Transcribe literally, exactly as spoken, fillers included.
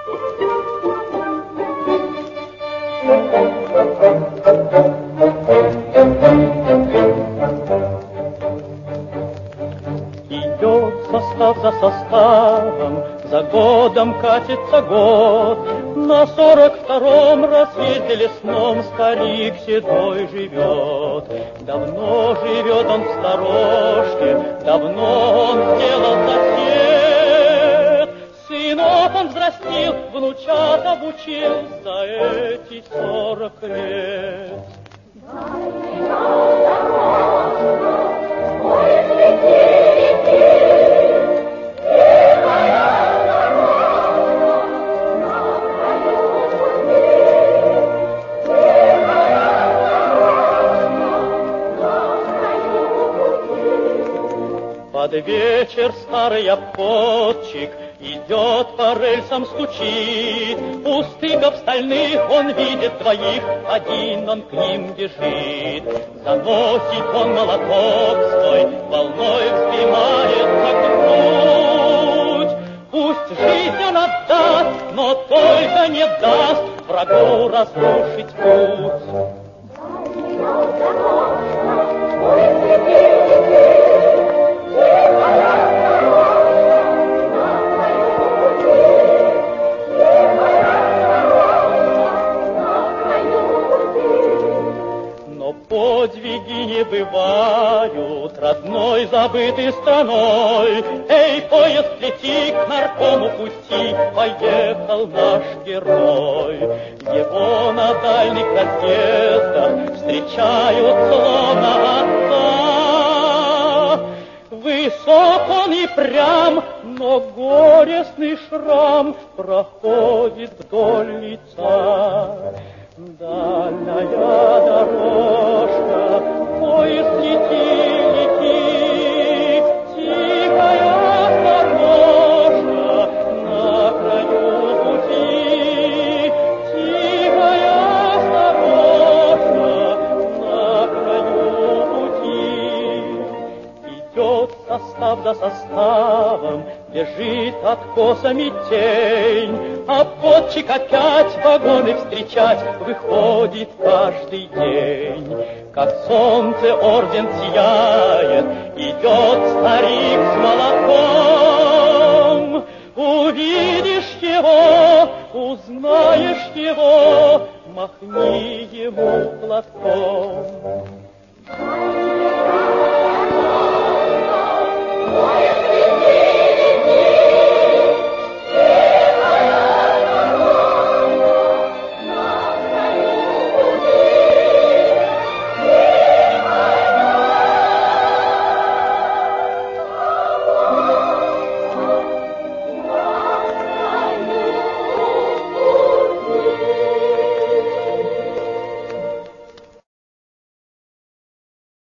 Идет состав за составом, за годом катится год. На сорок втором рассвете лесном старик седой живет. Давно живет он в сторожке, давно он сделал сосед. Сынов он взрастил, внучат обучил за эти сорок лет. Под вечер старый обходчик идет по рельсам, стучит. У стыков стальных он видит двоих, один он к ним бежит. Заносит он молоток свой, волной вздымается грудь. Пусть жизнь он отдаст, но только не даст врагу разрушить путь. Подвиги не бывают родной забытой страной. Эй, поезд, лети к наркому пути, поехал наш герой. Его на дальних разъездах встречают словно отца. Высок он и прям, но горестный шрам проходит вдоль лица. Дальняя дорожка, поезд лети, лети, тихая осторожно, на краю пути, тихая осторожно, на краю пути. Идет состав за составом, бежит откосами тень, обходчик опять вагоны встречать выходит каждый день. Как солнце орден сияет, идет старик с молоком. Увидишь его, узнаешь его, махни ему платком.